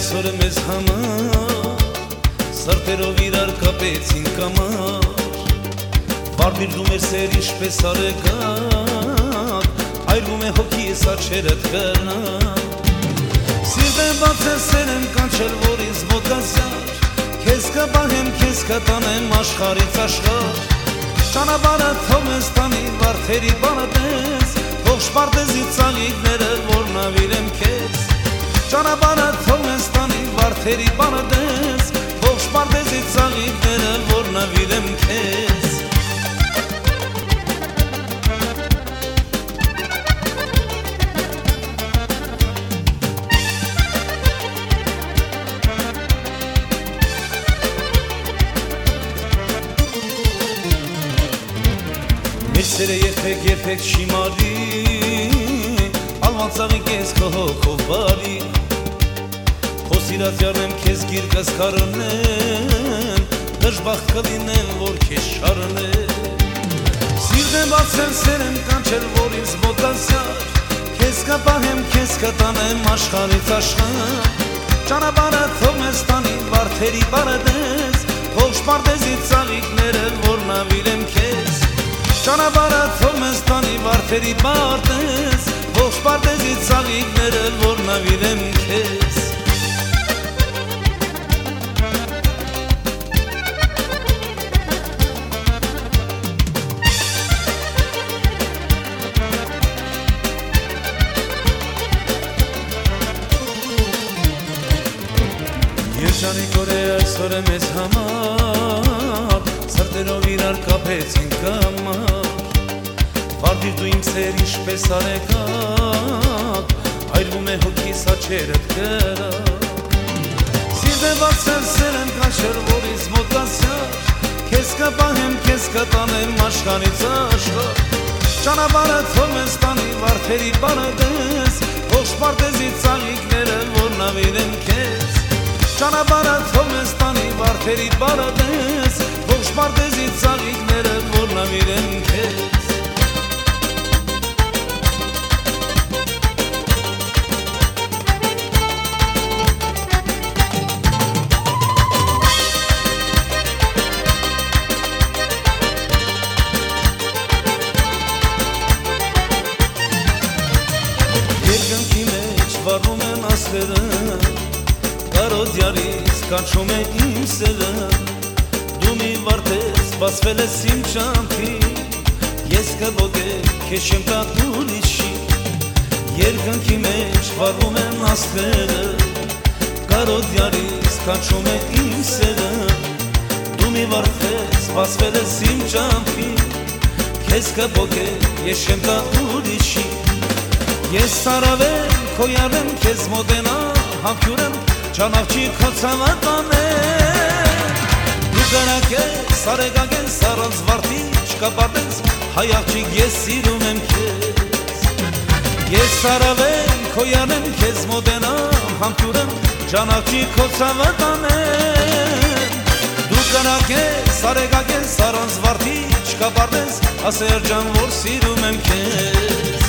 այսօր մեզ համար սրտերով իրար կապեցին կամար Վարդիր դու մեր սեր ինչպես արեգակ Այրվում է հոգիս աչերդ կրնակ Սիրտ եմ բացել սեր եմ կանչել որ ինձ մոտ գասյար Քեզ կպահեմ, քեզ կտանեմ աշխարից աշխար Ճանապարհը թող մեզ տանի վարդերի բանը տես Թող շպարտեզի ծաղիկները որ նավիրեմ քեզ Ճանապարհը թող մեզ տանի վարդերի բանը տես Թող շպարտեզի ծաղիկները որ նավիրեմ քեզ Մեր սերը երբեք չի մարի Ալման ծաղիկ ես քո հոգով բարի Քո սիրած յարնեմ քեզ գիրկս քարնեմ Դժբախտ կլինեմ որ քեզ շարնեմ Սիրտ եմ բացել սեր եմ կանչել որ ինձ մոտ գասյար Քեզ կպահեմ քեզ կտանեմ աշխարից աշխար Ճանապարհը թող մեզ տանի վարդերի բանը տես Թող շպարտեզի ծաղիկները որ նավիրեմ քեզ Ճանապարհը թող մեզ տանի վարդերի բարտես Թող շպարտեզի ծաղիկները որ նավիրեմ քեզ Երջանիկ օր է այսօր է մեզ համար Սրտերով իրար կապեցին կամար Վարդիր դու իմ սեր ինչպես արեգակ Այրվում է հոգիս աչերդ կրակ Սիրտ է բացել սեր եմ կանչել որ ինձ մոտ գասյար Քեզ կպահեմ, քեզ կտանեմ աշխարից աշխար Ճանապարհը թող մեզ տանի վարդերի բանը տես Թող շպարտեզի ծաղիկները որ նավիրեմ քեզ Ճանապարհը թող մեզ տանի վարդերի բանը տես Թող շպարտեզի ծաղիկները որ նավիրեմ քեզ Երկնքի մեջ վառում են աստղերը Կարոդյարից կանչում է իմ սերը Դու մի վարդես բացվել ես իմ ճամփին Ես կբոգեմ քեզ չեմ տա ուրիշի Երկնքի մեջ վառում են աստղերը Կարոդյարից կանչում է իմ սերը Դու մի վարդես բացվել ես իմ ճամփին Քեզ կբոգեմ ես չեմ տա ուրիշի Ես սարավեմ, քո յարեմ, քեզ մոտենամ, համբյուրեմ, ճանաղջի քո ցավատանեմ Դու կրակ ես, արեգակ ես, առանց վարդի չկապատես, հայ աղջիկ ես սիրում եմ քեզ Ես սարավեմ, քո յարեմ, քեզ մոտենամ, համբյուրեմ, ճանաղջի քո ցավատանեմ Դու կրակ ես, արեգակ ես, առանց վարդի չկապատես, ասեր ջան, որ սիրում եմ քեզ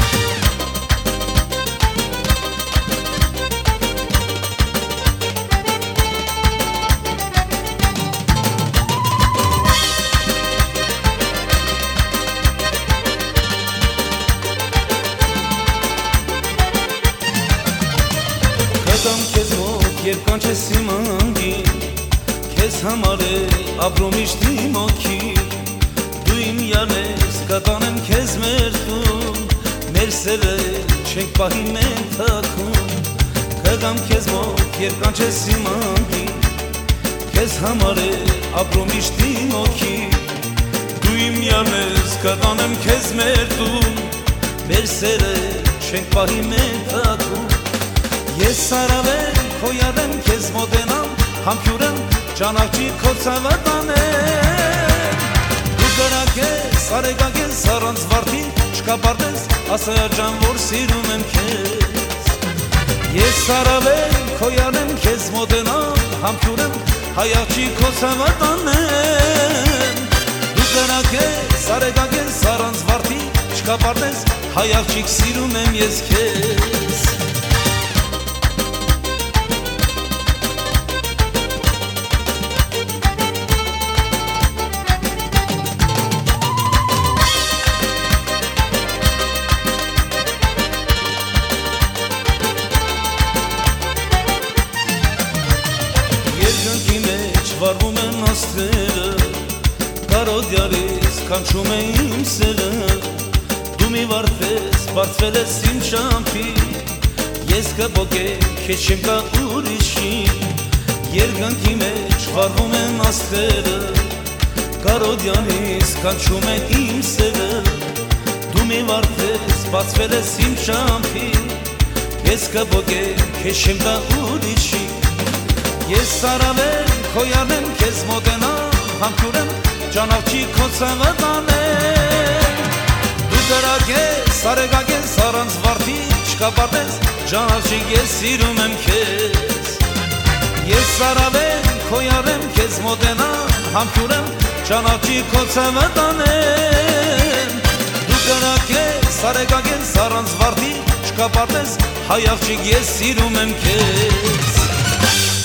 Կտամ քեզ մոտ երբ կանչես իմ անգին Քեզ համար է ապրում միշտ իմ օքին Դու իմ յարն ես կտանեմ քեզ մեր տուն Մեր սերը չենք պահի մենք թաքուն Կտամ քեզ մոտ երբ կանչես իմ անգին Քեզ համար է ապրում միշտ իմ օքին Դու իմ յարն ես կտանեմ քեզ մեր տուն Մեր սերը չենք պահի մենք թաքուն Ես սարավեմ, քո յարեմ, քեզ մոտենամ, համբյուրեմ, ճանաղջի քո ցավատանեմ Դու կրակ ես, արեգակ ես, առանց վարդի չկապատես, ասեր ջան, որ սիրում եմ քեզ Ես սարավեմ, քո յարեմ, քեզ մոտենամ, համբյուրեմ, հայ աղջիկ քո ցավատանեմ Դու կրակ ես, արեգակ ես, առանց վարդի չկապատես, հայ աղջիկ սիրում եմ ես քեզ կանչում է իմ սերը Դու մի վարդես, բարձվել ես իմ շամփի Ես կբոգեմ, քեզ չեմ կա ուրիշի Երգանքի մեջ խառնում են աստղերը Կարոդյանից կանչում է իմ սերը Դու մի վարդես, բարձվել ես իմ շամփի Ես կբոգեմ, քեզ չեմ կա ուրիշի Ես սարավեմ, քոյանեմ, քեզ մոտենամ Համբուրեմ, ճանաչի քո ցավը տանեմ Դու կրակ ես, արեգակ ես, առանց վարդի չկապատես Ճանաչի ես սիրում եմ քեզ Ես սարավեմ, քոյանեմ, քեզ մոտենամ Համբուրեմ, ճանաչի քո ցավը տանեմ Դու կրակ ես, արեգակ ես, առանց վարդի չկապատես Հայ աղջիկ ես սիրում եմ քեզ